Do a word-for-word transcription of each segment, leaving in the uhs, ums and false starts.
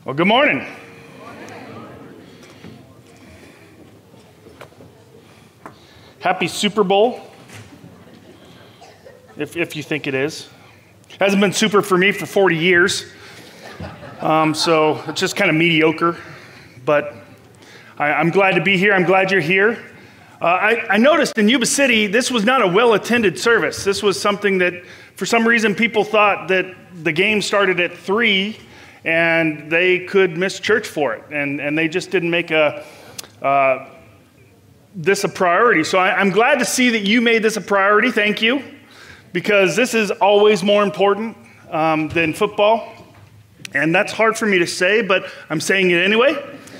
Well, good morning. Happy Super Bowl, if, if you think it is. Hasn't been super for me for forty years, um, so it's just kind of mediocre, but I, I'm glad to be here. I'm glad you're here. Uh, I, I noticed in Yuba City, this was not a well-attended service. This was something that, for some reason, people thought that the game started at three and they could miss church for it, and, and they just didn't make a uh, this a priority. So I, I'm glad to see that you made this a priority. Thank you, because this is always more important um, than football, and that's hard for me to say, but I'm saying it anyway.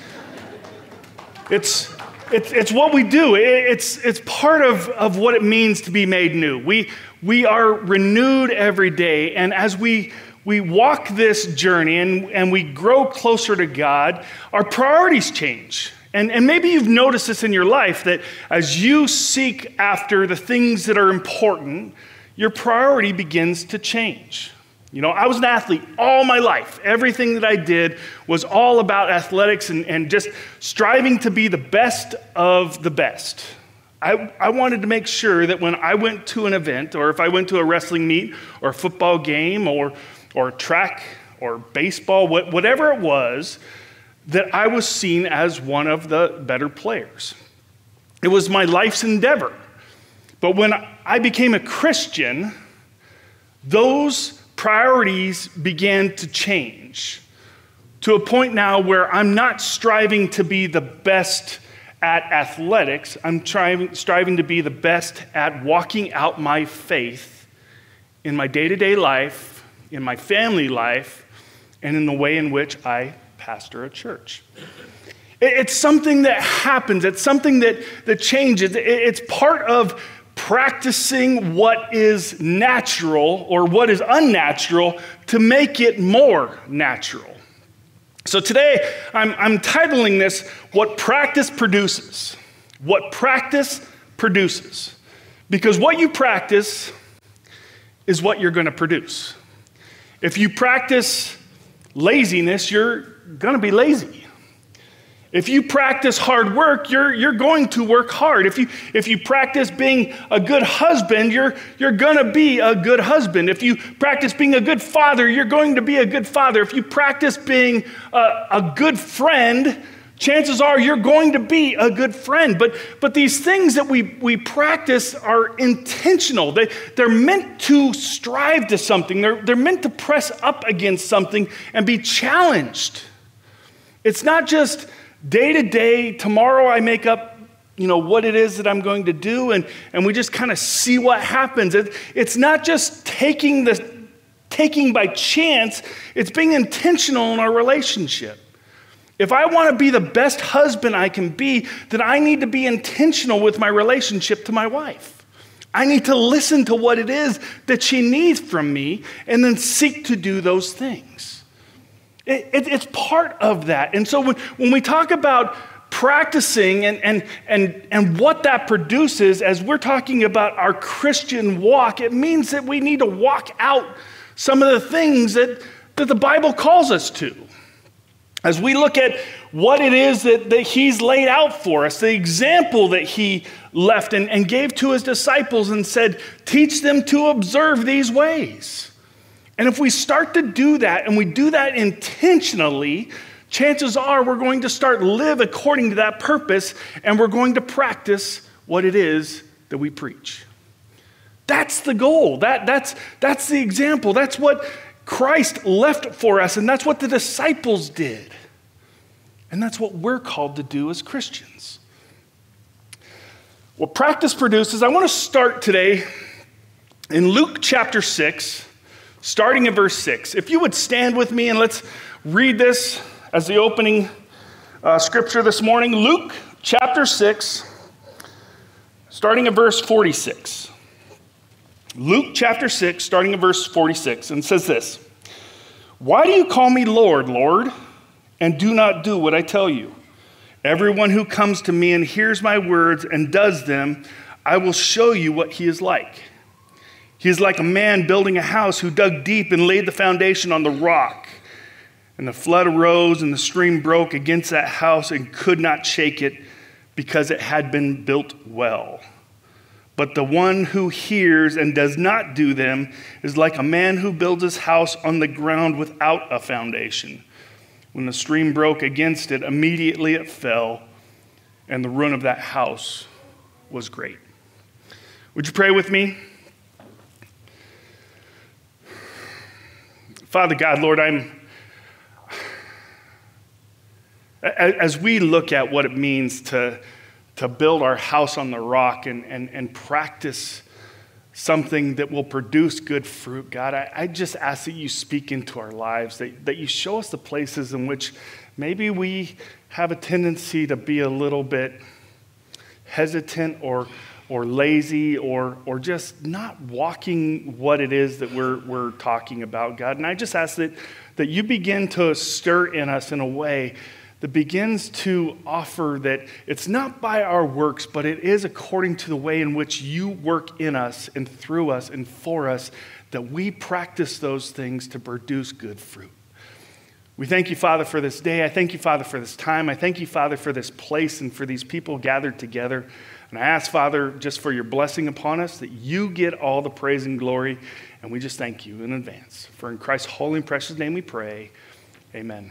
It's it's it's what we do. It, it's it's part of of what it means to be made new. We we are renewed every day, and as we we walk this journey and, and we grow closer to God, our priorities change. And, and maybe you've noticed this in your life, that as you seek after the things that are important, your priority begins to change. You know, I was an athlete all my life. Everything that I did was all about athletics and, and just striving to be the best of the best. I, I wanted to make sure that when I went to an event, or if I went to a wrestling meet or a football game or or track or baseball, whatever it was, that I was seen as one of the better players. It was my life's endeavor. But when I became a Christian, those priorities began to change to a point now where I'm not striving to be the best at athletics. I'm trying, striving to be the best at walking out my faith in my day-to-day life, in my family life, and in the way in which I pastor a church. It's something that happens. It's something that, that changes. It's part of practicing what is natural or what is unnatural to make it more natural. So today, I'm, I'm titling this, What Practice Produces. What Practice Produces. Because what you practice is what you're going to produce. If you practice laziness, you're going to be lazy. If you practice hard work, you're, you're going to work hard. If you, if you practice being a good husband, you're, you're going to be a good husband. If you practice being a good father, you're going to be a good father. If you practice being a, a good friend, chances are you're going to be a good friend. But, but these things that we, we practice are intentional. They, they're meant to strive to something. They're, they're meant to press up against something and be challenged. It's not just day to day, tomorrow I make up, you know, what it is that I'm going to do, and, and we just kind of see what happens. It, it's not just taking, the, taking by chance. It's being intentional in our relationship. If I want to be the best husband I can be, then I need to be intentional with my relationship to my wife. I need to listen to what it is that she needs from me and then seek to do those things. It, it, it's part of that. And so when, when we talk about practicing and, and, and, and what that produces, as we're talking about our Christian walk, it means that we need to walk out some of the things that, that the Bible calls us to. As we look at what it is that, that he's laid out for us, the example that he left and, and gave to his disciples and said, teach them to observe these ways. And if we start to do that, and we do that intentionally, chances are we're going to start live according to that purpose, and we're going to practice what it is that we preach. That's the goal. That, that's, that's the example. That's what Christ left for us, and that's what the disciples did. And that's what we're called to do as Christians. What practice produces, I want to start today in Luke chapter six, starting in verse six. If you would stand with me and let's read this as the opening uh, scripture this morning. Luke chapter six, starting at verse forty-six. Luke chapter six, starting at verse forty-six, and says this: "Why do you call me Lord, Lord, and do not do what I tell you? Everyone who comes to me and hears my words and does them, I will show you what he is like. He is like a man building a house who dug deep and laid the foundation on the rock. And the flood arose, and the stream broke against that house and could not shake it, because it had been built well. But the one who hears and does not do them is like a man who builds his house on the ground without a foundation. When the stream broke against it, immediately it fell, and the ruin of that house was great. Would you pray with me? Father God, Lord, I'm as we look at what it means to, to build our house on the rock and, and, and practice something that will produce good fruit, God, I, I just ask that you speak into our lives, that, that you show us the places in which maybe we have a tendency to be a little bit hesitant or or lazy or or just not walking what it is that we're we're talking about, God. And I just ask that, that you begin to stir in us in a way that begins to offer that it's not by our works, but it is according to the way in which you work in us and through us and for us, that we practice those things to produce good fruit. We thank you, Father, for this day. I thank you, Father, for this time. I thank you, Father, for this place and for these people gathered together. And I ask, Father, just for your blessing upon us, that you get all the praise and glory. And we just thank you in advance. For in Christ's holy and precious name we pray. Amen.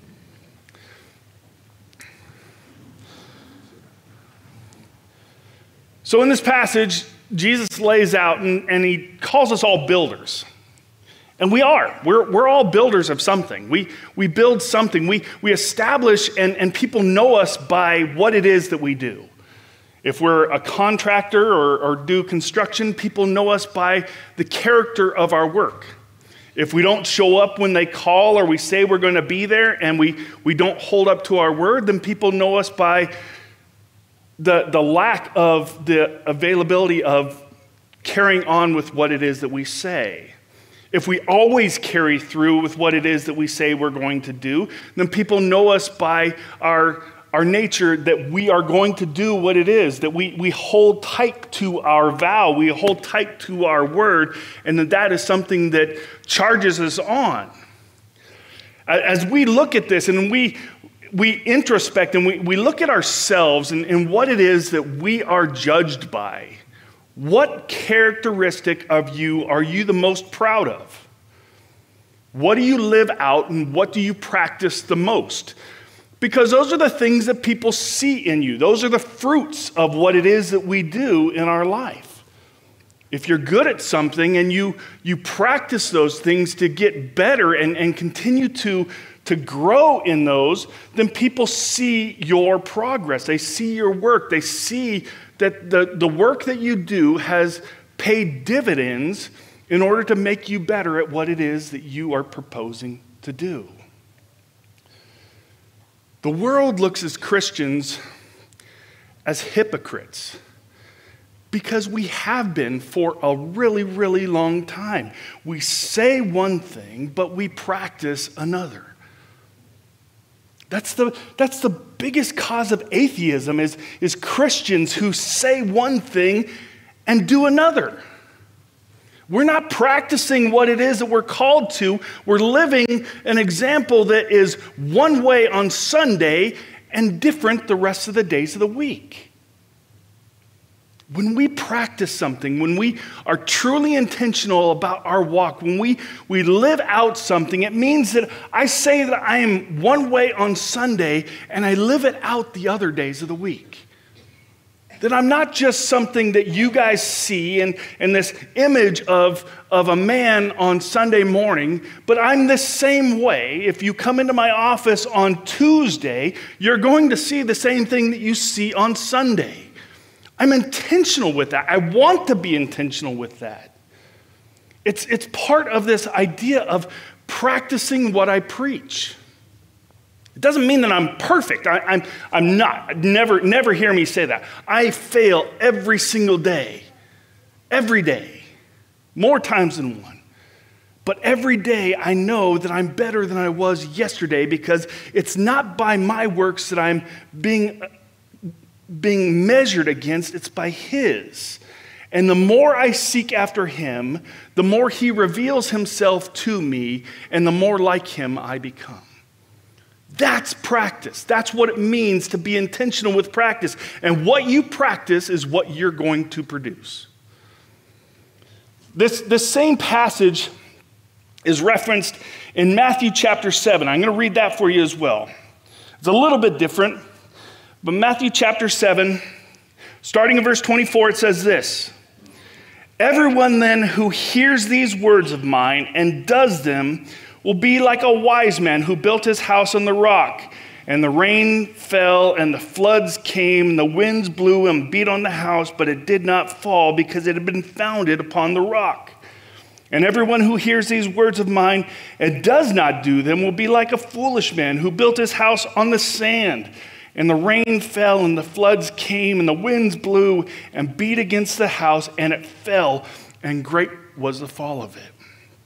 So in this passage, Jesus lays out and, and he calls us all builders. And we are. We're, we're all builders of something. We, we build something. We, we establish, and, and people know us by what it is that we do. If we're a contractor or, or do construction, people know us by the character of our work. If we don't show up when they call or we say we're going to be there and we, we don't hold up to our word, then people know us by the, the lack of the availability of carrying on with what it is that we say. If we always carry through with what it is that we say we're going to do, then people know us by our, our nature that we are going to do what it is, that we, we hold tight to our vow, we hold tight to our word, and that that is something that charges us on. As we look at this and we, we introspect and we, we look at ourselves and, and what it is that we are judged by, what characteristic of you are you the most proud of? What do you live out and what do you practice the most? Because those are the things that people see in you. Those are the fruits of what it is that we do in our life. If you're good at something and you, you practice those things to get better and, and continue to, to grow in those, then people see your progress. They see your work. They see that the, the work that you do has paid dividends in order to make you better at what it is that you are proposing to do. The world looks at Christians as hypocrites because we have been for a really, really long time. We say one thing, but we practice another. That's the, that's the biggest cause of atheism is, is Christians who say one thing and do another. We're not practicing what it is that we're called to. We're living an example that is one way on Sunday and different the rest of the days of the week. When we practice something, when we are truly intentional about our walk, when we, we live out something, it means that I say that I am one way on Sunday and I live it out the other days of the week. That I'm not just something that you guys see and, and this image of, of a man on Sunday morning, but I'm the same way. If you come into my office on Tuesday, you're going to see the same thing that you see on Sunday. I'm intentional with that. I want to be intentional with that. It's, it's part of this idea of practicing what I preach. It doesn't mean that I'm perfect. I, I'm, I'm not. Never, never hear me say that. I fail every single day. Every day. More times than one. But every day I know that I'm better than I was yesterday because it's not by my works that I'm being being measured against, it's by his. And the more I seek after him, the more he reveals himself to me, and the more like him I become. That's practice. That's what it means to be intentional with practice. And what you practice is what you're going to produce. This, this same passage is referenced in Matthew chapter seven. I'm going to read that for you as well. It's a little bit different, but Matthew chapter seven, starting in verse twenty-four, it says this: "Everyone then who hears these words of mine and does them will be like a wise man who built his house on the rock. And the rain fell, and the floods came, and the winds blew and beat on the house, but it did not fall because it had been founded upon the rock. And everyone who hears these words of mine and does not do them will be like a foolish man who built his house on the sand. And the rain fell, and the floods came, and the winds blew and beat against the house, and it fell, and great was the fall of it."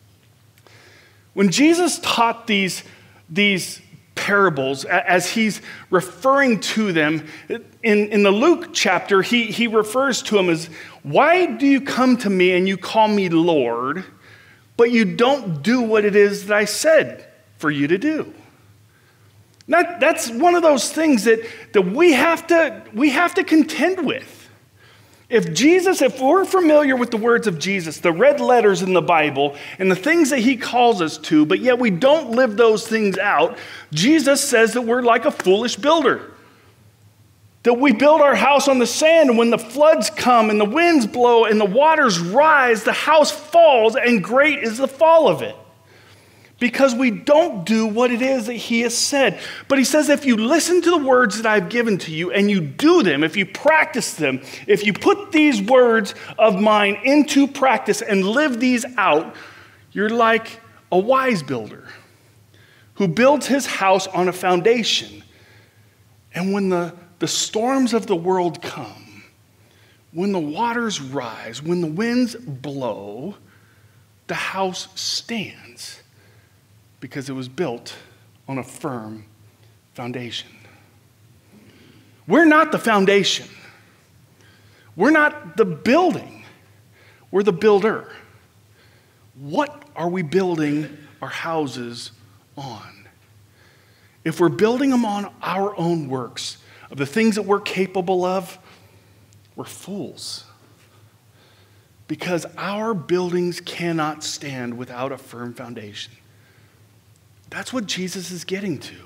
When Jesus taught these, these parables, as he's referring to them, in, in the Luke chapter, he, he refers to them as, "Why do you come to me and you call me Lord, but you don't do what it is that I said for you to do?" That, that's one of those things that, that we have to, we have to contend with. If Jesus, if we're familiar with the words of Jesus, the red letters in the Bible, and the things that he calls us to, but yet we don't live those things out, Jesus says that we're like a foolish builder. That we build our house on the sand, and when the floods come, and the winds blow, and the waters rise, the house falls, and great is the fall of it. Because we don't do what it is that he has said. But he says, if you listen to the words that I've given to you and you do them, if you practice them, if you put these words of mine into practice and live these out, you're like a wise builder who builds his house on a foundation. And when the, the storms of the world come, when the waters rise, when the winds blow, the house stands. Because it was built on a firm foundation. We're not the foundation. We're not the building. We're the builder. What are we building our houses on? If we're building them on our own works, of the things that we're capable of, we're fools. Because our buildings cannot stand without a firm foundation. That's what Jesus is getting to.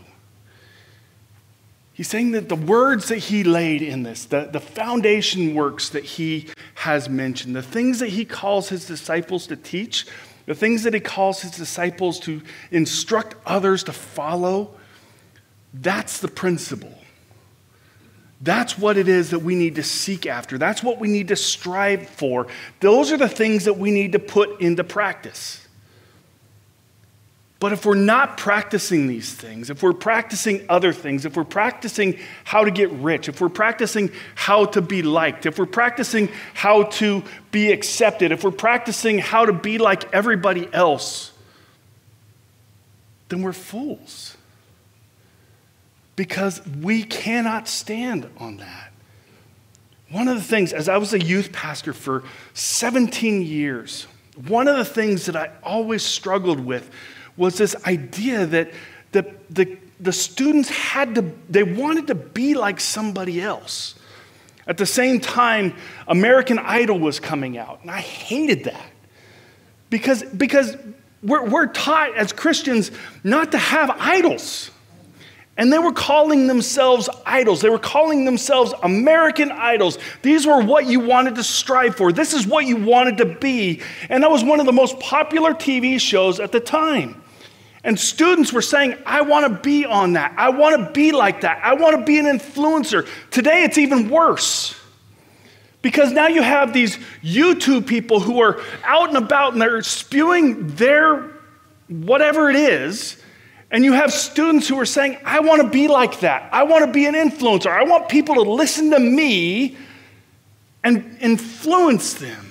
He's saying that the words that he laid in this, the, the foundation works that he has mentioned, the things that he calls his disciples to teach, the things that he calls his disciples to instruct others to follow, that's the principle. That's what it is that we need to seek after. That's what we need to strive for. Those are the things that we need to put into practice. But if we're not practicing these things, if we're practicing other things, if we're practicing how to get rich, if we're practicing how to be liked, if we're practicing how to be accepted, if we're practicing how to be like everybody else, then we're fools. Because we cannot stand on that. One of the things, as I was a youth pastor for seventeen years, one of the things that I always struggled with was this idea that the, the, the students had to, they wanted to be like somebody else. At the same time, American Idol was coming out, and I hated that. Because, because we're, we're taught as Christians not to have idols. And they were calling themselves idols. They were calling themselves American idols. These were what you wanted to strive for. This is what you wanted to be. And that was one of the most popular T V shows at the time. And students were saying, I want to be on that. I want to be like that. I want to be an influencer. Today, it's even worse. Because now you have these YouTube people who are out and about and they're spewing their whatever it is. And you have students who are saying, I want to be like that. I want to be an influencer. I want people to listen to me and influence them.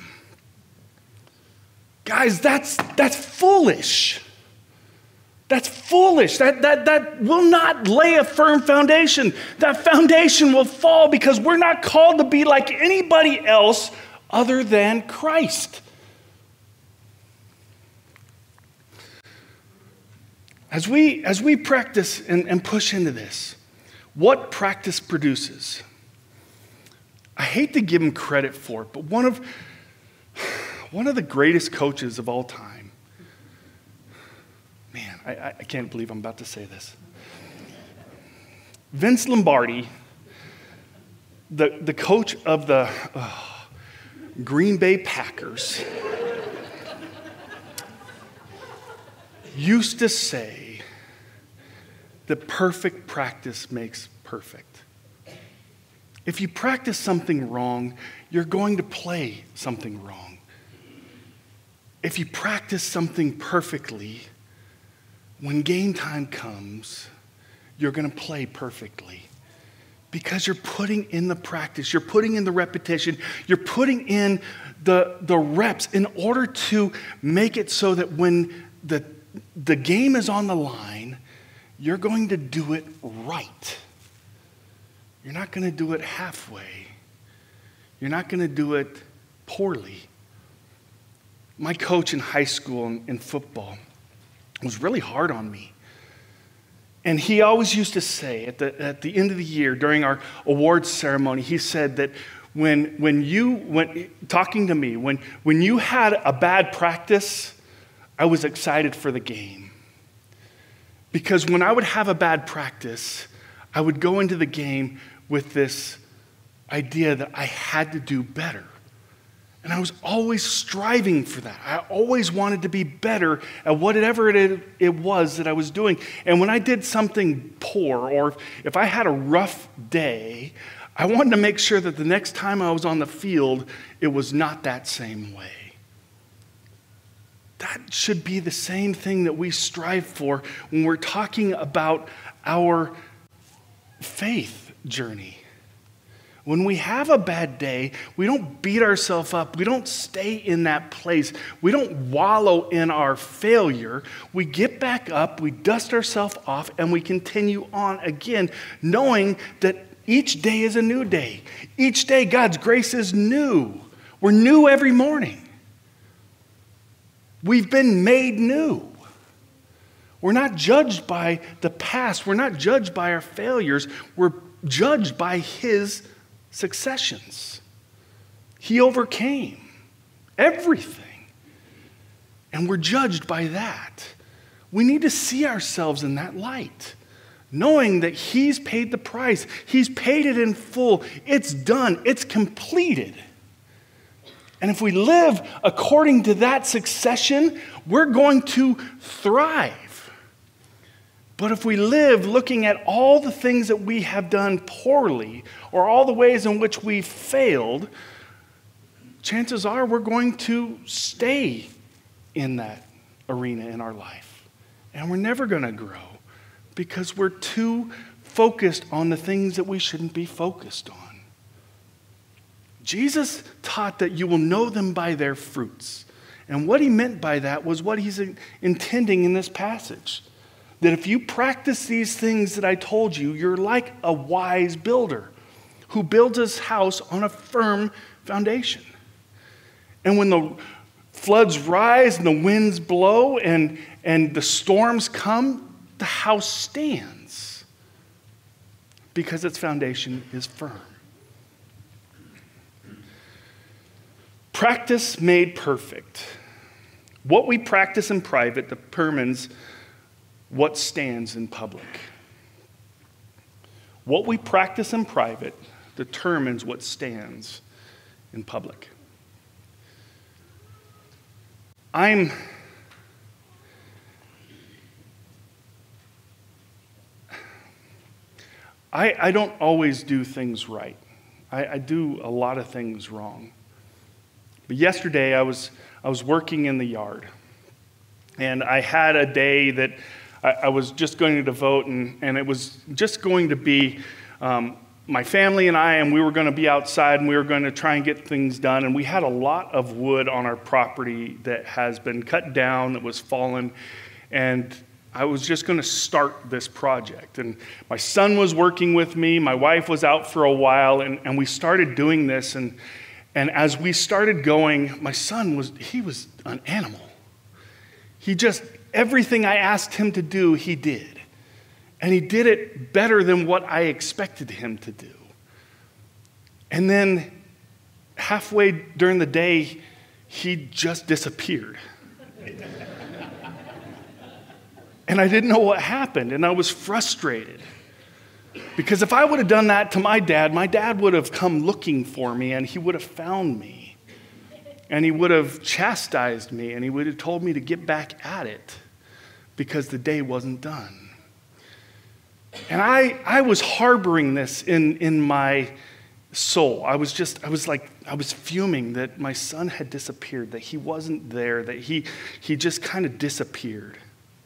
Guys, that's, that's foolish. That's foolish. That, that, that will not lay a firm foundation. That foundation will fall because we're not called to be like anybody else other than Christ. As we, as we practice and, and push into this, what practice produces? I hate to give him credit for it, but one of, one of the greatest coaches of all time, man, I, I can't believe I'm about to say this. Vince Lombardi, the, the coach of the uh, Green Bay Packers, used to say that perfect practice makes perfect. If you practice something wrong, you're going to play something wrong. If you practice something perfectly, when game time comes, you're going to play perfectly. Because you're putting in the practice, you're putting in the repetition, you're putting in the, the reps in order to make it so that when the, the game is on the line, you're going to do it right. You're not going to do it halfway. You're not going to do it poorly. My coach in high school in, in football was really hard on me. And he always used to say at the, at the end of the year during our awards ceremony, he said that when, when you, when, talking to me, when, when you had a bad practice, I was excited for the game. Because when I would have a bad practice, I would go into the game with this idea that I had to do better. And I was always striving for that. I always wanted to be better at whatever it, it was that I was doing. And when I did something poor, or if I had a rough day, I wanted to make sure that the next time I was on the field, it was not that same way. That should be the same thing that we strive for when we're talking about our faith journey. When we have a bad day, we don't beat ourselves up. We don't stay in that place. We don't wallow in our failure. We get back up, we dust ourselves off, and we continue on again, knowing that each day is a new day. Each day, God's grace is new. We're new every morning. We've been made new. We're not judged by the past. We're not judged by our failures. We're judged by His successions. He overcame everything. And we're judged by that. We need to see ourselves in that light, knowing that He's paid the price. He's paid it in full. It's done. It's completed. And if we live according to that succession, we're going to thrive. But if we live looking at all the things that we have done poorly, or all the ways in which we failed, chances are we're going to stay in that arena in our life. And we're never going to grow because we're too focused on the things that we shouldn't be focused on. Jesus taught that you will know them by their fruits. And what He meant by that was what He's intending in this passage. That if you practice these things that I told you, you're like a wise builder who builds his house on a firm foundation. And when the floods rise and the winds blow and, and the storms come, the house stands because its foundation is firm. Practice made perfect. What we practice in private determines what stands in public. What we practice in private determines what stands in public. I'm I, I don't always do things right. I, I do a lot of things wrong. But yesterday I was I was working in the yard, and I had a day that I, I was just going to devote, and, and it was just going to be um, my family and I, and we were going to be outside, and we were going to try and get things done. And we had a lot of wood on our property that has been cut down, that was fallen, and I was just going to start this project. And my son was working with me. My wife was out for a while, and, and we started doing this. And, and as we started going, my son was, he was an animal. He just everything I asked him to do, he did. And he did it better than what I expected him to do. And then halfway during the day, he just disappeared. And I didn't know what happened, and I was frustrated. Because if I would have done that to my dad, my dad would have come looking for me, and he would have found me. And he would have chastised me, and he would have told me to get back at it because the day wasn't done. And I, I was harboring this in, in my soul. I was just, I was like, I was fuming that my son had disappeared, that he wasn't there, that he, he just kind of disappeared.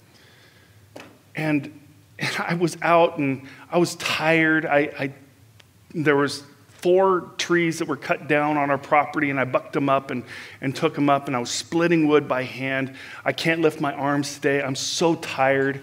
And, and I was out and I was tired. I, I there was four trees that were cut down on our property, and I bucked them up and, and took them up, and I was splitting wood by hand. I can't lift my arms today. I'm so tired.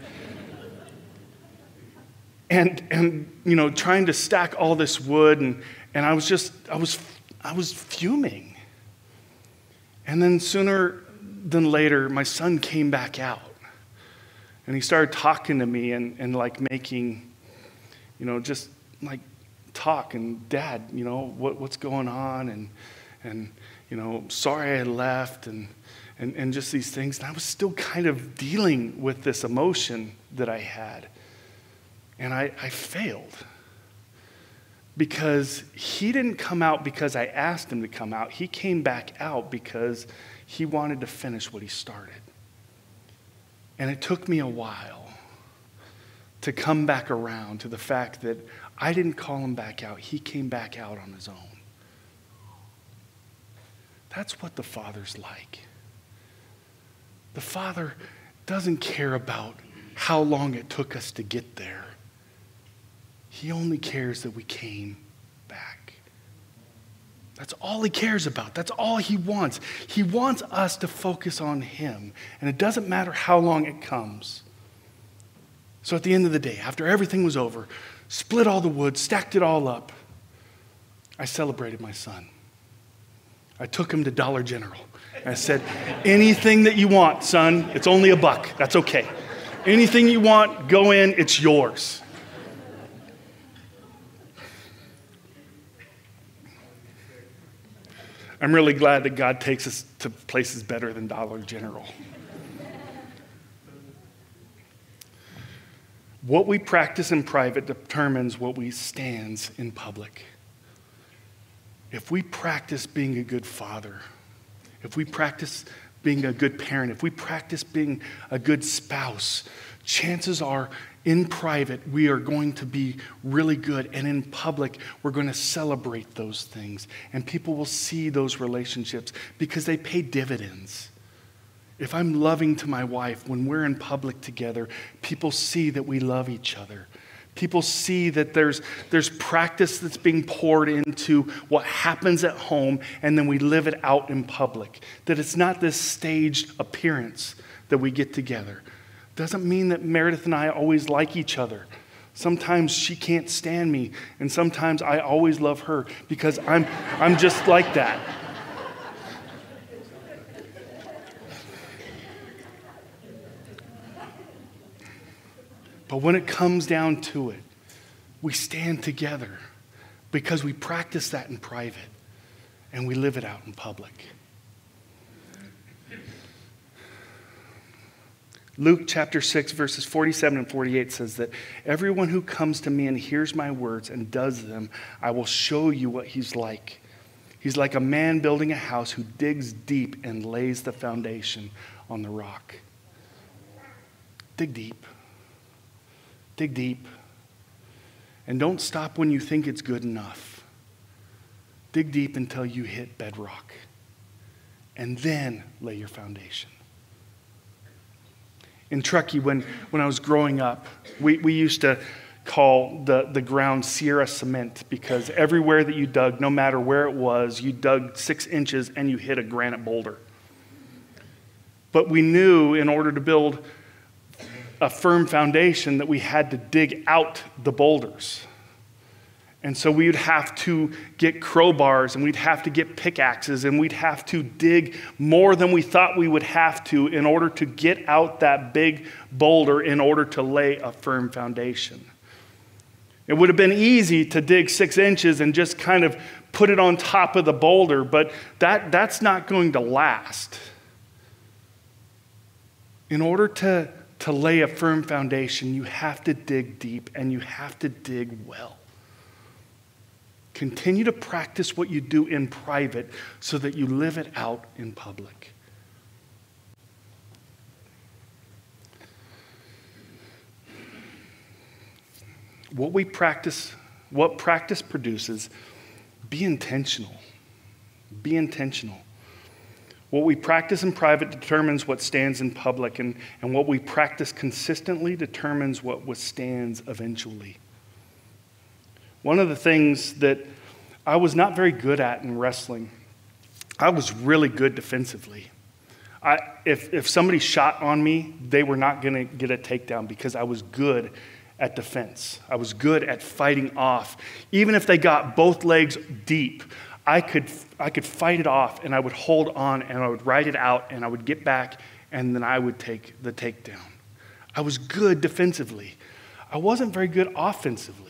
And, and you know, trying to stack all this wood, and, and I was just, I was, I was fuming. And then sooner than later, my son came back out. And he started talking to me and, and like making, you know, just like talk. And Dad, you know, what, what's going on? And, and you know, sorry I left and, and, and just these things. And I was still kind of dealing with this emotion that I had. And I, I failed. Because he didn't come out because I asked him to come out. He came back out because he wanted to finish what he started. And it took me a while to come back around to the fact that I didn't call him back out. He came back out on his own. That's what the Father's like. The Father doesn't care about how long it took us to get there. He only cares that we came back. That's all he cares about. That's all he wants. He wants us to focus on him. And it doesn't matter how long it comes. So at the end of the day, after everything was over, split all the wood, stacked it all up, I celebrated my son. I took him to Dollar General. I said, anything that you want, son, it's only a buck. That's okay. Anything you want, go in, it's yours. I'm really glad that God takes us to places better than Dollar General. What we practice in private determines what we stands in public. If we practice being a good father, if we practice being a good parent, if we practice being a good spouse, chances are in private we are going to be really good, and in public we're going to celebrate those things, and people will see those relationships because they pay dividends. If I'm loving to my wife when we're in public together, people see that we love each other. People see that there's, there's practice that's being poured into what happens at home, and then we live it out in public. That it's not this staged appearance that we get together. Doesn't mean that Meredith and I always like each other. Sometimes she can't stand me, and sometimes I always love her because I'm, I'm just like that. But when it comes down to it, we stand together because we practice that in private and we live it out in public. Luke chapter six, verses forty-seven and forty-eight says that everyone who comes to me and hears my words and does them, I will show you what he's like. He's like a man building a house who digs deep and lays the foundation on the rock. Dig deep. Dig deep. And don't stop when you think it's good enough. Dig deep until you hit bedrock. And then lay your foundation. In Truckee, when, when I was growing up, we, we used to call the, the ground Sierra cement because everywhere that you dug, no matter where it was, you dug six inches and you hit a granite boulder. But we knew in order to build a firm foundation that we had to dig out the boulders. And so we would have to get crowbars, and we'd have to get pickaxes, and we'd have to dig more than we thought we would have to in order to get out that big boulder in order to lay a firm foundation. It would have been easy to dig six inches and just kind of put it on top of the boulder, but that, that's not going to last. In order to, to lay a firm foundation, you have to dig deep, and you have to dig well. Continue to practice what you do in private so that you live it out in public. What we practice, what practice produces, be intentional. Be intentional. What we practice in private determines what stands in public, and, and what we practice consistently determines what withstands eventually. One of the things that I was not very good at in wrestling, I was really good defensively. I, if, if somebody shot on me, they were not going to get a takedown because I was good at defense. I was good at fighting off. Even if they got both legs deep, I could, I could fight it off, and I would hold on, and I would ride it out, and I would get back, and then I would take the takedown. I was good defensively. I wasn't very good offensively.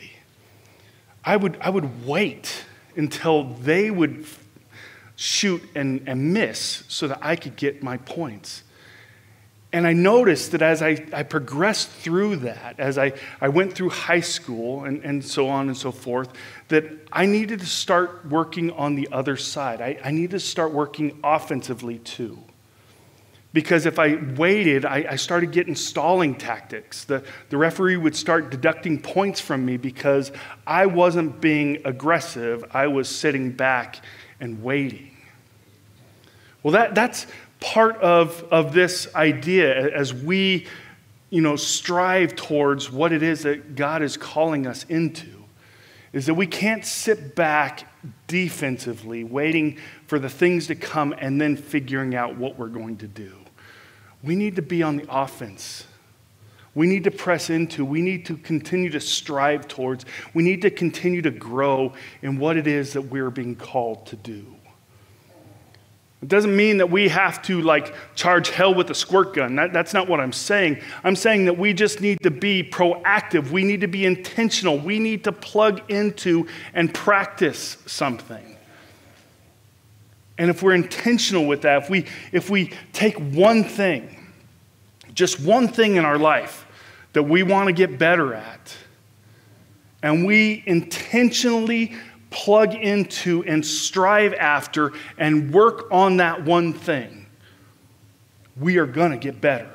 I would, I would wait until they would shoot and, and miss so that I could get my points. And I noticed that as I, I progressed through that, as I, I went through high school and, and so on and so forth, that I needed to start working on the other side. I, I needed to start working offensively too. Because if I waited, I, I started getting stalling tactics. The, the referee would start deducting points from me because I wasn't being aggressive. I was sitting back and waiting. Well, that, that's part of, of this idea as we, you know, strive towards what it is that God is calling us into, is that we can't sit back defensively waiting for the things to come and then figuring out what we're going to do. We need to be on the offense. We need to press into. We need to continue to strive towards. We need to continue to grow in what it is that we're being called to do. It doesn't mean that we have to like charge hell with a squirt gun. That, that's not what I'm saying. I'm saying that we just need to be proactive. We need to be intentional. We need to plug into and practice something. And if we're intentional with that, if we, if we take one thing, just one thing in our life that we want to get better at, and we intentionally plug into and strive after and work on that one thing, we are going to get better.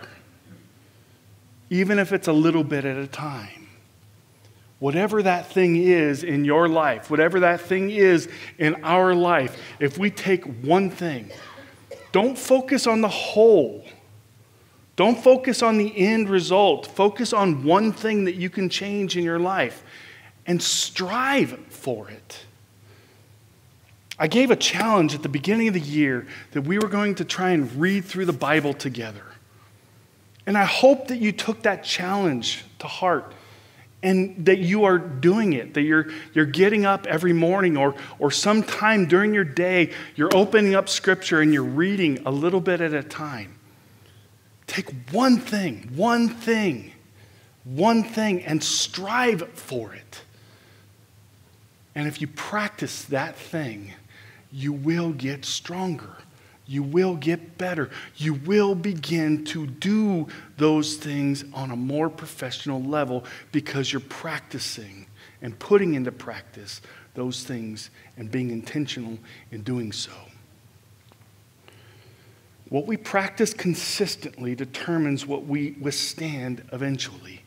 Even if it's a little bit at a time. Whatever that thing is in your life, whatever that thing is in our life, if we take one thing, don't focus on the whole. Don't focus on the end result. Focus on one thing that you can change in your life and strive for it. I gave a challenge at the beginning of the year that we were going to try and read through the Bible together. And I hope that you took that challenge to heart. And that you are doing it, that you're, you're getting up every morning or, or sometime during your day, you're opening up Scripture and you're reading a little bit at a time. Take one thing, one thing, one thing, and strive for it. And if you practice that thing, you will get stronger. You will get better. You will begin to do those things on a more professional level because you're practicing and putting into practice those things and being intentional in doing so. What we practice consistently determines what we withstand eventually.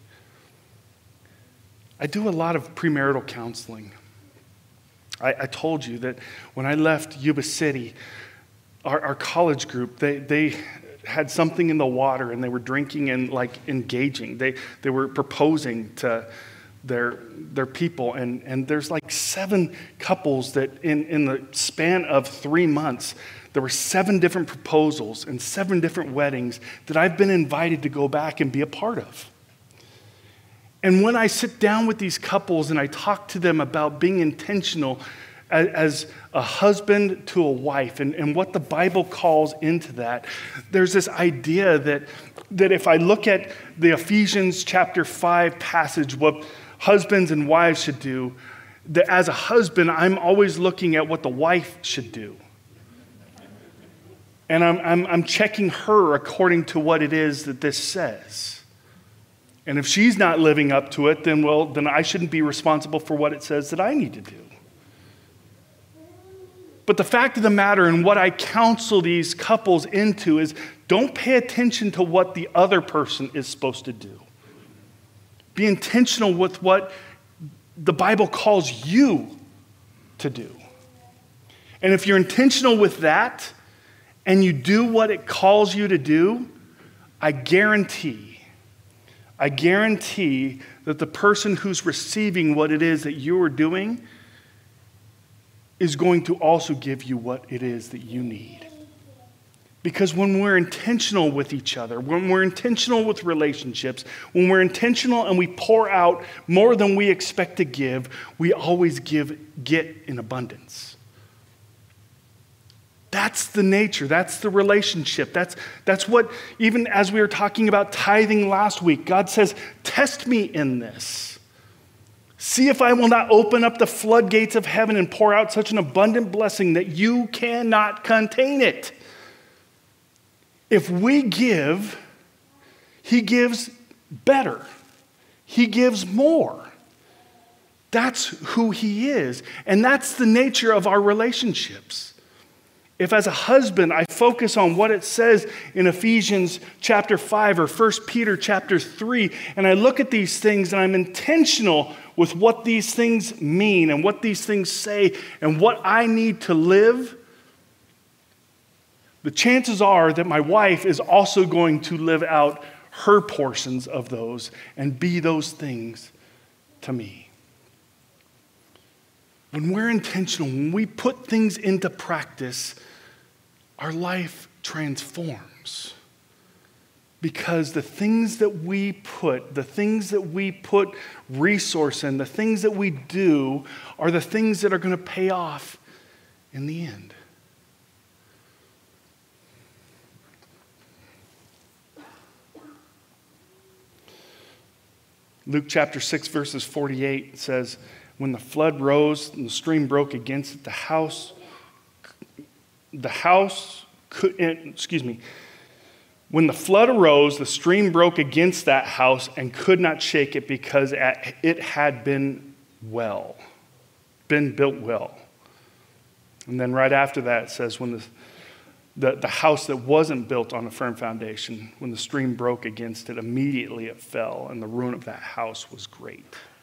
I do a lot of premarital counseling. I, I told you that when I left Yuba City, Our, our college group, they, they had something in the water and they were drinking and like engaging. They, they were proposing to their, their people. And, and there's like seven couples that in, in the span of three months, there were seven different proposals and seven different weddings that I've been invited to go back and be a part of. And when I sit down with these couples and I talk to them about being intentional as, as a husband to a wife and, and what the Bible calls into that, there's this idea that, that if I look at the Ephesians chapter five passage, what husbands and wives should do, that as a husband, I'm always looking at what the wife should do. And I'm, I'm, I'm checking her according to what it is that this says. And if she's not living up to it, then, well, then I shouldn't be responsible for what it says that I need to do. But the fact of the matter and what I counsel these couples into is don't pay attention to what the other person is supposed to do. Be intentional with what the Bible calls you to do. And if you're intentional with that and you do what it calls you to do, I guarantee I guarantee that the person who's receiving what it is that you are doing is going to also give you what it is that you need. Because when we're intentional with each other, when we're intentional with relationships, when we're intentional and we pour out more than we expect to give, we always give, get in abundance. That's the nature. That's the relationship. That's, that's what, even as we were talking about tithing last week, God says, test me in this. See if I will not open up the floodgates of heaven and pour out such an abundant blessing that you cannot contain it. If we give, he gives better. He gives more. That's who he is. And that's the nature of our relationships. If as a husband I focus on what it says in Ephesians chapter five or First Peter chapter three, and I look at these things and I'm intentional with what these things mean and what these things say and what I need to live, the chances are that my wife is also going to live out her portions of those and be those things to me. When we're intentional, when we put things into practice, our life transforms. Because the things that we put, the things that we put resource in, the things that we do are the things that are going to pay off in the end. Luke chapter six, verses forty-eight says, when the flood rose and the stream broke against it, the house, the house could, excuse me, when the flood arose, the stream broke against that house and could not shake it because it had been well, been built well. And then right after that, it says when the, the, the house that wasn't built on a firm foundation, when the stream broke against it, immediately it fell, and the ruin of that house was great.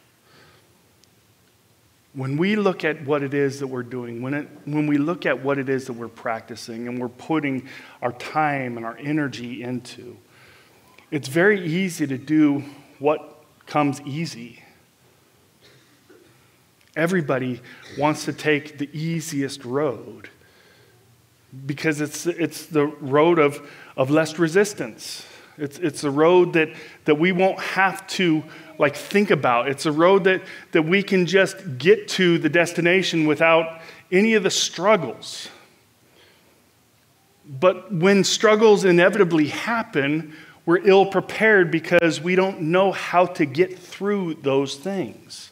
When we look at what it is that we're doing, when, it, when we look at what it is that we're practicing and we're putting our time and our energy into, it's very easy to do what comes easy. Everybody wants to take the easiest road because it's, it's the road of, of less resistance. It's, it's a road that, that we won't have to like think about. It's a road that, that we can just get to the destination without any of the struggles. But when struggles inevitably happen, we're ill prepared because we don't know how to get through those things.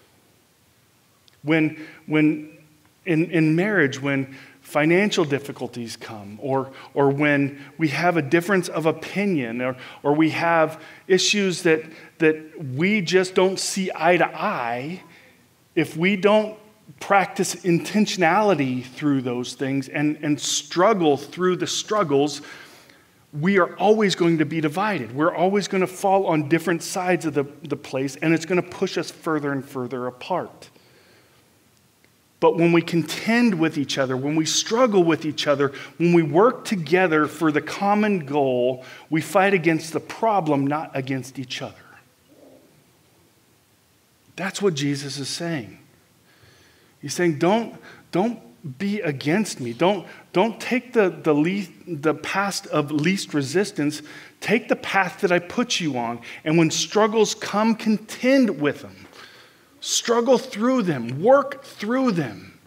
When, when in, in marriage, when financial difficulties come, or, or when we have a difference of opinion, or, or we have issues that, that we just don't see eye to eye, if we don't practice intentionality through those things and, and struggle through the struggles, we are always going to be divided. We're always going to fall on different sides of the, the place, and it's going to push us further and further apart. But when we contend with each other, when we struggle with each other, when we work together for the common goal, we fight against the problem, not against each other. That's what Jesus is saying. He's saying, don't, don't be against me. Don't, don't take the, the, least, the path of least resistance. Take the path that I put you on. And when struggles come, contend with them. Struggle through them. Work through them.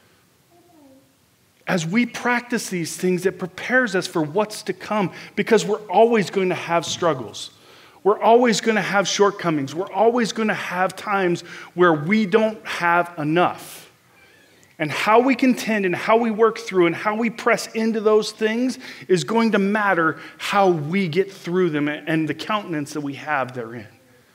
As we practice these things, it prepares us for what's to come, because we're always going to have struggles. We're always going to have shortcomings. We're always going to have times where we don't have enough. And how we contend and how we work through and how we press into those things is going to matter how we get through them and the countenance that we have therein.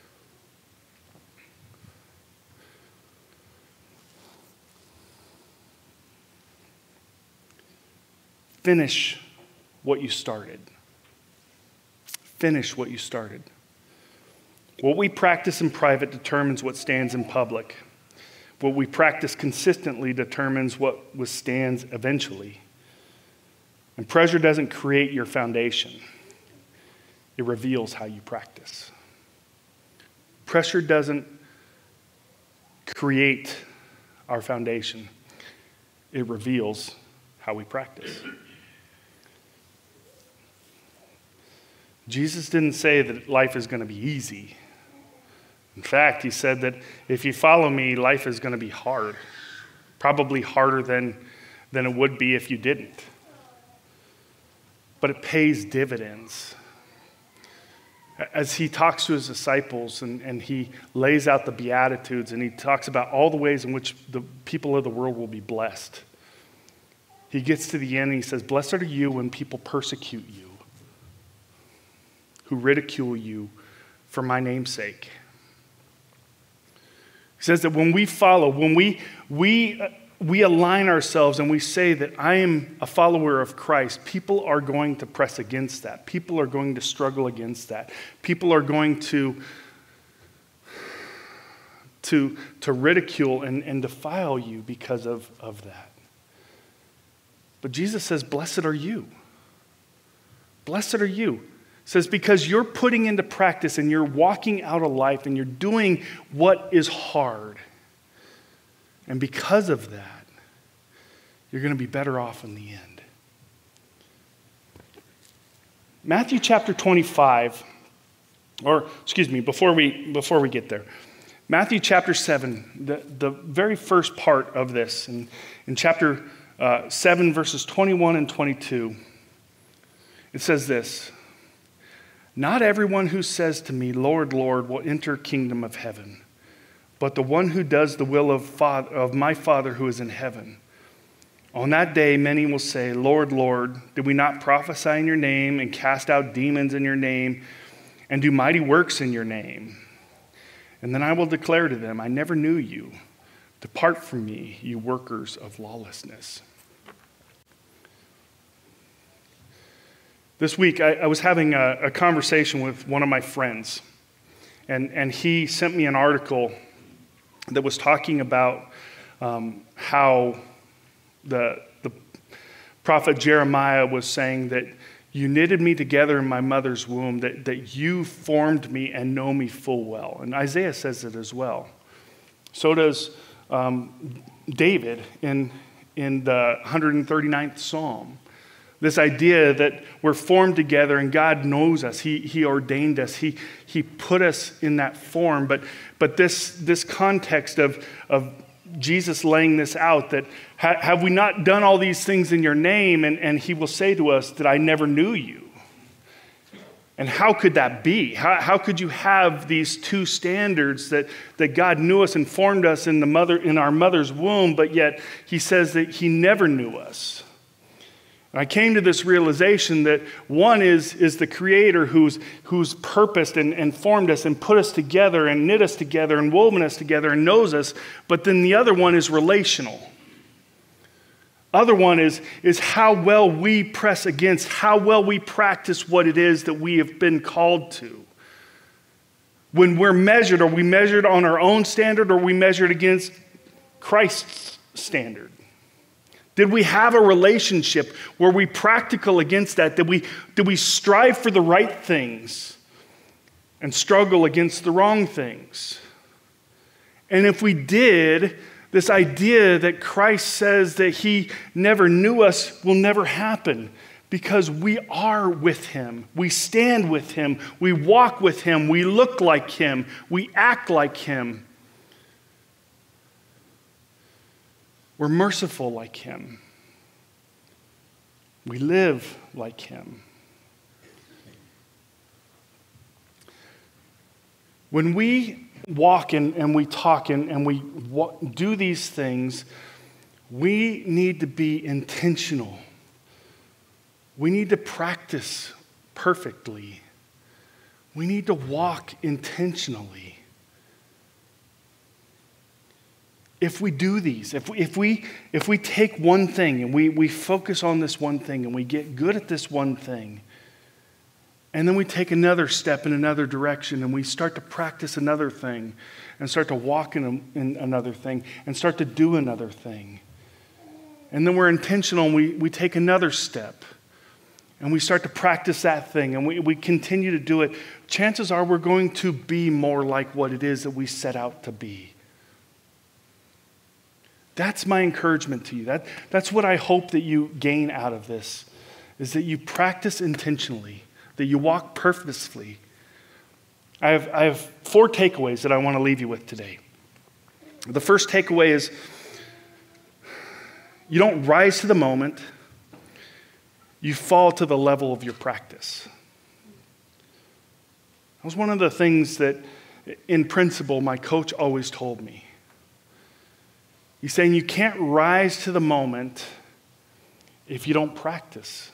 Finish what you started. Finish what you started. What we practice in private determines what stands in public. What we practice consistently determines what withstands eventually. And pressure doesn't create your foundation. It reveals how you practice. Pressure doesn't create our foundation. It reveals how we practice. Jesus didn't say that life is going to be easy. In fact, he said that if you follow me, life is going to be hard. Probably harder than, than it would be if you didn't. But it pays dividends. As he talks to his disciples and, and he lays out the Beatitudes and he talks about all the ways in which the people of the world will be blessed, he gets to the end and he says, "Blessed are you when people persecute you, who ridicule you for my name's sake." He says that when we follow, when we, we, we align ourselves and we say that I am a follower of Christ, people are going to press against that. People are going to struggle against that. People are going to, to, to ridicule and, and defile you because of, of that. But Jesus says, blessed are you. Blessed are you. Says, because you're putting into practice and you're walking out a life and you're doing what is hard. And because of that, you're going to be better off in the end. Matthew chapter twenty-five, or excuse me, before we, before we get there. Matthew chapter seven, the, the very first part of this, in, in chapter uh, seven, verses twenty-one and twenty-two, it says this: "Not everyone who says to me, 'Lord, Lord,' will enter kingdom of heaven, but the one who does the will of, Father, of my Father who is in heaven. On that day, many will say, 'Lord, Lord, did we not prophesy in your name and cast out demons in your name and do mighty works in your name?' And then I will declare to them, 'I never knew you. Depart from me, you workers of lawlessness.'" This week, I, I was having a, a conversation with one of my friends, and, and he sent me an article that was talking about um, how the, the prophet Jeremiah was saying that you knitted me together in my mother's womb, that, that you formed me and know me full well. And Isaiah says it as well. So does um, David in, in the one hundred thirty-ninth Psalm. This idea that we're formed together and God knows us. He, he ordained us. He, he put us in that form. But, but this, this context of, of Jesus laying this out, that ha, have we not done all these things in your name? And, and he will say to us that I never knew you. And how could that be? How, how could you have these two standards that, that God knew us and formed us in, the mother, in our mother's womb, but yet he says that he never knew us? And I came to this realization that one is, is the Creator who's, who's purposed and, and formed us and put us together and knit us together and woven us together and knows us. But then the other one is relational. Other one is, is how well we press against, how well we practice what it is that we have been called to. When we're measured, are we measured on our own standard or are we measured against Christ's standard? Did we have a relationship? Were we practical against that? Did we, did we strive for the right things and struggle against the wrong things? And if we did, This idea that Christ says that he never knew us will never happen because we are with him. We stand with him. We walk with him. We look like him. We act like him. We're merciful like him. We live like him. When we walk and, and we talk and, and we wa- do these things, we need to be intentional. We need to practice perfectly. We need to walk intentionally. If we do these, if we, if we, if we take one thing and we, we focus on this one thing and we get good at this one thing, and then we take another step in another direction and we start to practice another thing and start to walk in, a, in another thing and start to do another thing. And then we're intentional and we, we take another step and we start to practice that thing and we, we continue to do it. Chances are we're going to be more like what it is that we set out to be. That's my encouragement to you. That, that's what I hope that you gain out of this, is that you practice intentionally, that you walk purposefully. I have, I have four takeaways that I want to leave you with today. The first takeaway is you don't rise to the moment, you fall to the level of your practice. That was one of the things that, in principle, my coach always told me. He's saying you can't rise to the moment if you don't practice.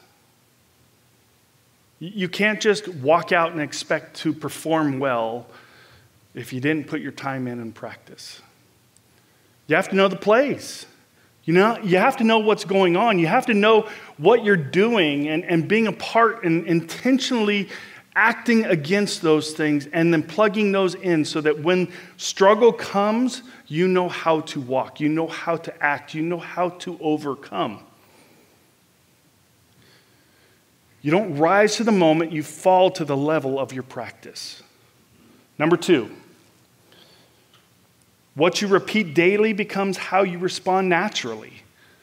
You can't just walk out and expect to perform well if you didn't put your time in and practice. You have to know the plays. You know, you have to know what's going on. You have to know what you're doing and, and being a part and intentionally acting against those things and then plugging those in so that when struggle comes, you know how to walk. You know how to act. You know how to overcome. You don't rise to the moment, you fall to the level of your practice. Number two, what you repeat daily becomes how you respond naturally.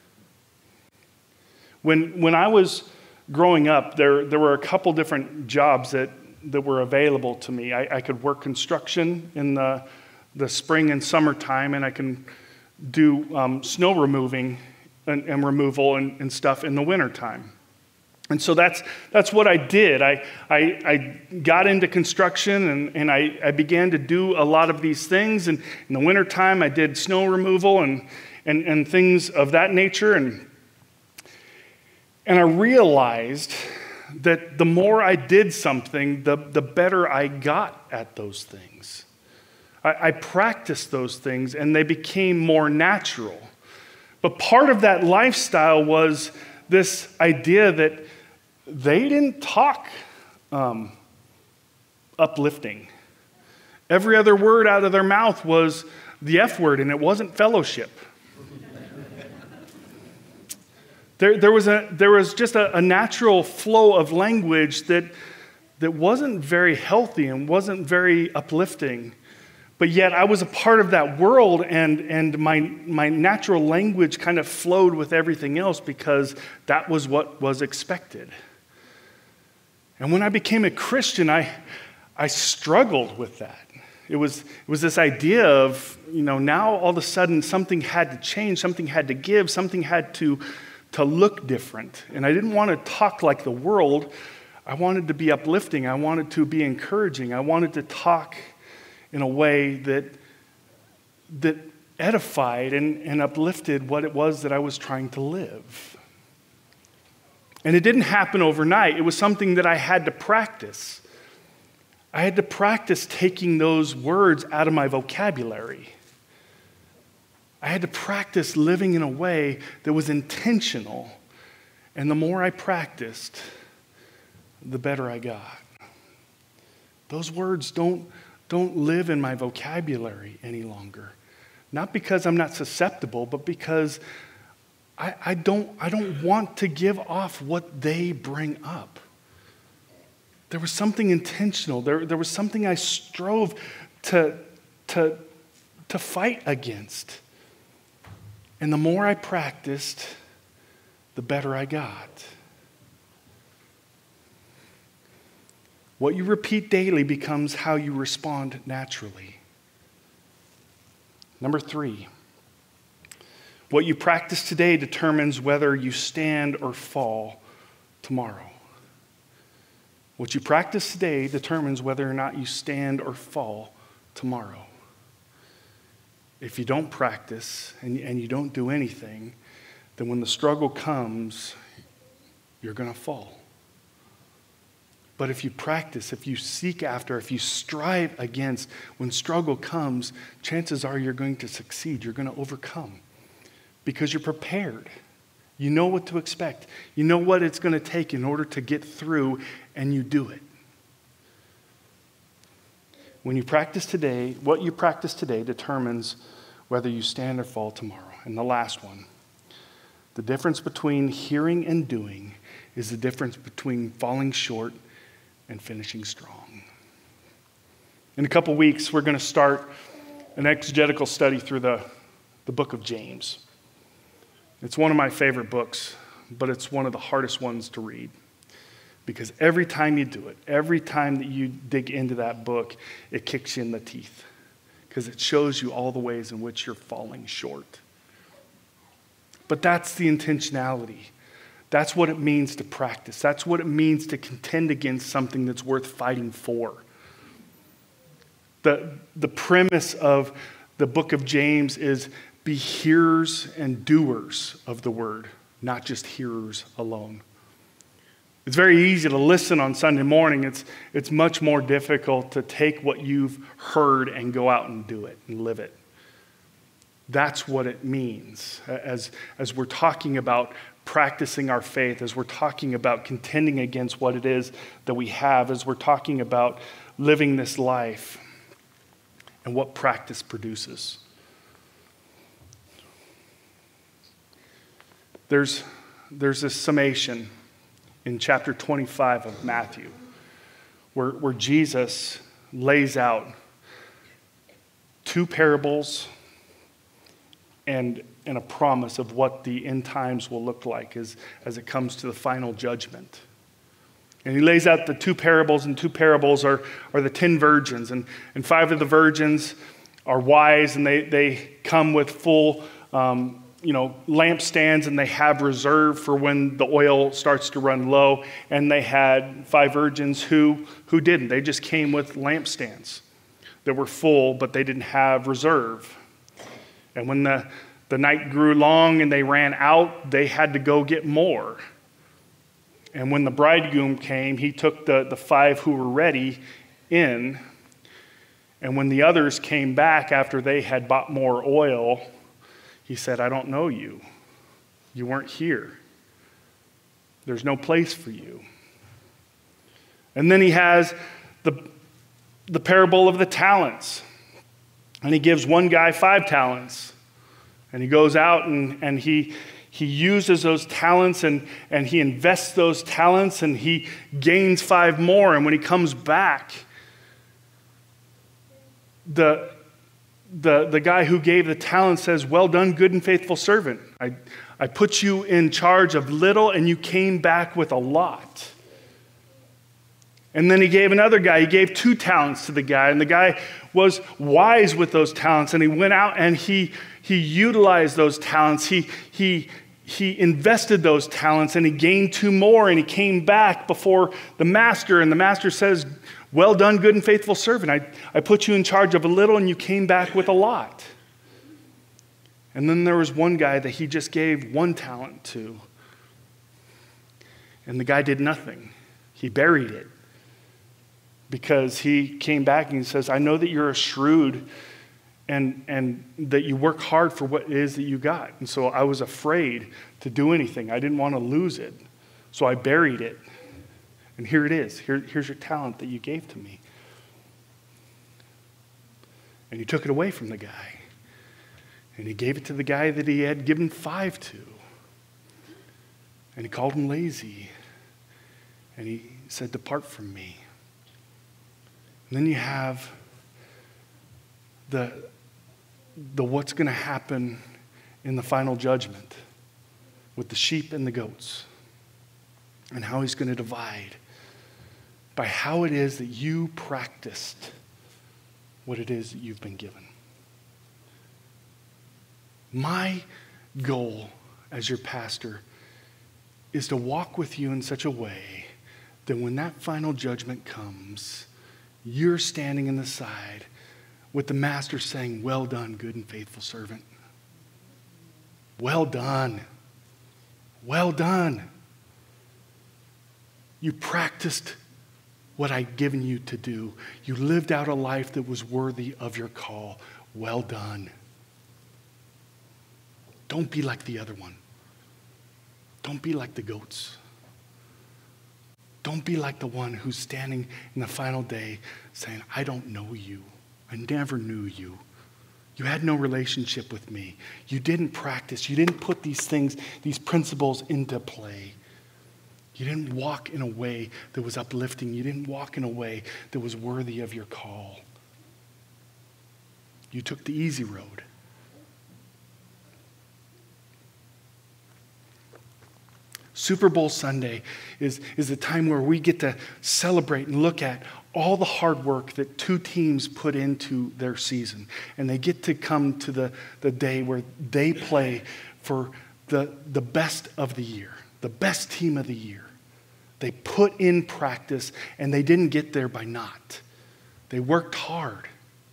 When, when I was growing up, there, there were a couple different jobs that, that were available to me. I, I could work construction in the, the spring and summertime, and I can do um, snow removing and, and removal and, and stuff in the wintertime. And so that's that's what I did. I I, I got into construction and, and I, I began to do a lot of these things. And in the wintertime, I did snow removal and, and, and things of that nature. And, and I realized that the more I did something, the, the better I got at those things. I, I practiced those things and they became more natural. But part of that lifestyle was this idea that they didn't talk um, uplifting. Every other word out of their mouth was the F word, and it wasn't fellowship. There, there was a there was just a, a natural flow of language that that wasn't very healthy and wasn't very uplifting. But yet I was a part of that world, and, and my, my natural language kind of flowed with everything else because that was what was expected. And when I became a Christian, I, I struggled with that. It was, it was this idea of, you know, now all of a sudden something had to change, something had to give, something had to, to look different. And I didn't want to talk like the world. I wanted to be uplifting. I wanted to be encouraging. I wanted to talk in a way that, that edified and, and uplifted what it was that I was trying to live. And it didn't happen overnight. It was something that I had to practice. I had to practice taking those words out of my vocabulary. I had to practice living in a way that was intentional. And the more I practiced, the better I got. Those words don't don't live in my vocabulary any longer. Not because I'm not susceptible, but because I, I don't I don't want to give off what they bring up. There was something intentional. There, there was something I strove to, to, to fight against. And the more I practiced, the better I got. What you repeat daily becomes how you respond naturally. Number three, what you practice today determines whether you stand or fall tomorrow. What you practice today determines whether or not you stand or fall tomorrow. If you don't practice and, and you don't do anything, then when the struggle comes, you're going to fall. But if you practice, if you seek after, if you strive against, when struggle comes, chances are you're going to succeed. You're going to overcome because you're prepared. You know what to expect. You know what it's going to take in order to get through, and you do it. When you practice today, what you practice today determines whether you stand or fall tomorrow. And the last one, the difference between hearing and doing is the difference between falling short and finishing strong. In a couple weeks, we're going to start an exegetical study through the, the book of James. It's one of my favorite books, but it's one of the hardest ones to read. Because every time you do it, every time that you dig into that book, it kicks you in the teeth. Because it shows you all the ways in which you're falling short. But that's the intentionality. That's what it means to practice. That's what it means to contend against something that's worth fighting for. The, the premise of the book of James is be hearers and doers of the word, not just hearers alone. It's very easy to listen on Sunday morning. It's, it's much more difficult to take what you've heard and go out and do it and live it. That's what it means as, as we're talking about practicing our faith, as we're talking about contending against what it is that we have, as we're talking about living this life and what practice produces. There's, there's this summation in chapter twenty-five of Matthew where, where Jesus lays out two parables and, and a promise of what the end times will look like as, as it comes to the final judgment. And he lays out the two parables, and two parables are, are the ten virgins. And, and five of the virgins are wise, and they, they come with full um, you know, lampstands, and they have reserve for when the oil starts to run low. And they had five virgins who, who didn't. They just came with lampstands that were full, but they didn't have reserve. And when the, the night grew long and they ran out, they had to go get more. And when the bridegroom came, he took the, the five who were ready in. And when the others came back after they had bought more oil, he said, I don't know you. You weren't here. There's no place for you. And then he has the, the parable of the talents. And he gives one guy five talents. And he goes out and, and he, he uses those talents and, and he invests those talents and he gains five more. And when he comes back, the, the, the guy who gave the talent says, well done, good and faithful servant. I, I put you in charge of little and you came back with a lot. And then he gave another guy, he gave two talents to the guy, and the guy was wise with those talents, and he went out and he, he utilized those talents. He, he, he invested those talents, and he gained two more, and he came back before the master, and the master says, well done, good and faithful servant. I, I put you in charge of a little, and you came back with a lot. And then there was one guy that he just gave one talent to, and the guy did nothing. He buried it. Because he came back and he says, I know that you're a shrewd and, and that you work hard for what it is that you got. And so I was afraid to do anything. I didn't want to lose it. So I buried it. And here it is. Here, here's your talent that you gave to me. And he took it away from the guy. And he gave it to the guy that he had given five to. And he called him lazy. And he said, depart from me. And then you have the, the what's going to happen in the final judgment with the sheep and the goats, and how he's going to divide by how it is that you practiced what it is that you've been given. My goal as your pastor is to walk with you in such a way that when that final judgment comes, you're standing in the side with the master saying, "Well done, good and faithful servant. Well done. Well done. You practiced what I'd given you to do. You lived out a life that was worthy of your call. Well done." Don't be like the other one. Don't be like the goats. Don't be like the one who's standing in the final day saying, "I don't know you. I never knew you. You had no relationship with me. You didn't practice. You didn't put these things, these principles into play. You didn't walk in a way that was uplifting. You didn't walk in a way that was worthy of your call. You took the easy road." Super Bowl Sunday is, is a time where we get to celebrate and look at all the hard work that two teams put into their season. And they get to come to the, the day where they play for the, the best of the year, the best team of the year. They put in practice, and they didn't get there by not. They worked hard.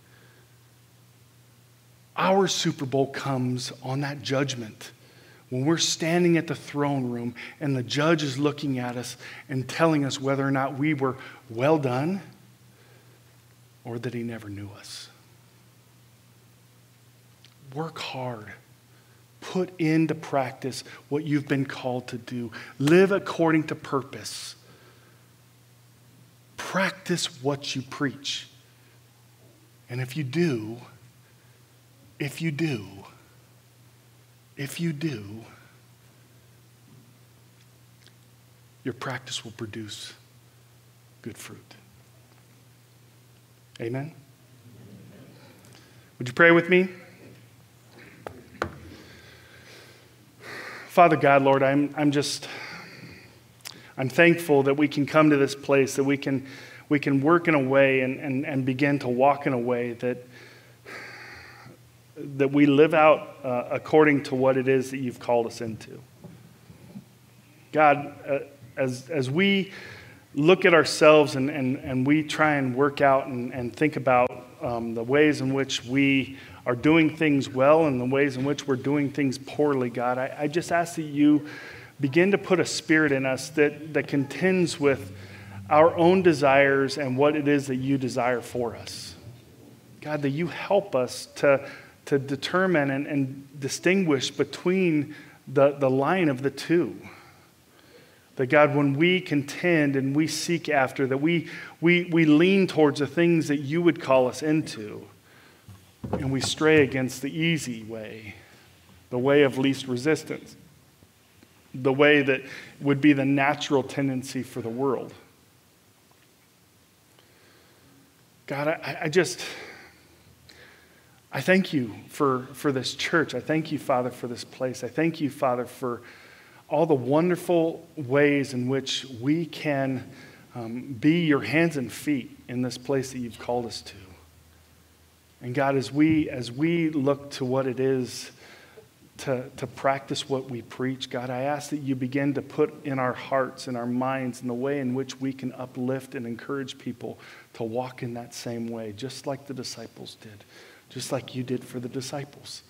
Our Super Bowl comes on that judgment when we're standing at the throne room and the judge is looking at us and telling us whether or not we were well done or that he never knew us. Work hard. Put into practice what you've been called to do. Live according to purpose. Practice what you preach. And if you do, if you do, if you do, your practice will produce good fruit. Amen? Would you pray with me? Father God, Lord, I'm, I'm just, I'm thankful that we can come to this place, that we can, we can work in a way and, and, and begin to walk in a way that, that we live out uh, according to what it is that you've called us into. God, uh, as, as we look at ourselves and, and, and we try and work out and, and think about um, the ways in which we are doing things well and the ways in which we're doing things poorly, God, I, I just ask that you begin to put a spirit in us that, that contends with our own desires and what it is that you desire for us. God, that you help us to, to determine and, and distinguish between the, the line of the two. That God, when we contend and we seek after, that we, we, we lean towards the things that you would call us into, and we stray against the easy way, the way of least resistance, the way that would be the natural tendency for the world. God, I, I just, I thank you for, for this church. I thank you, Father, for this place. I thank you, Father, for all the wonderful ways in which we can um, be your hands and feet in this place that you've called us to. And God, as we as we look to what it is to, to practice what we preach, God, I ask that you begin to put in our hearts and our minds in the way in which we can uplift and encourage people to walk in that same way, just like the disciples did, just like you did for the disciples.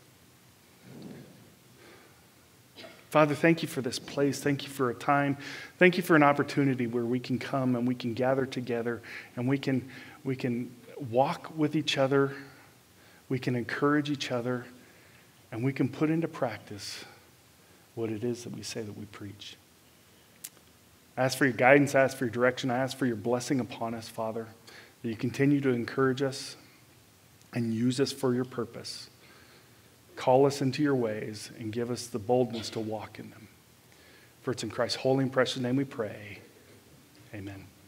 Father, thank you for this place. Thank you for a time. Thank you for an opportunity where we can come and we can gather together and we can we can walk with each other, we can encourage each other, and we can put into practice what it is that we say that we preach. I ask for your guidance, I ask for your direction, I ask for your blessing upon us, Father, that you continue to encourage us and use us for your purpose. Call us into your ways and give us the boldness to walk in them. For it's in Christ's holy and precious name we pray. Amen.